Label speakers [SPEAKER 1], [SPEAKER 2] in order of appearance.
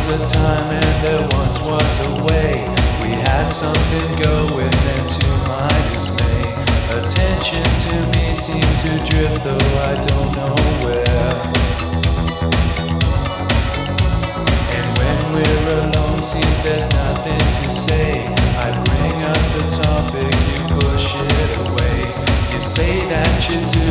[SPEAKER 1] a time and there once was a way. We had something going and to my dismay, attention to me seemed to drift though I don't know where.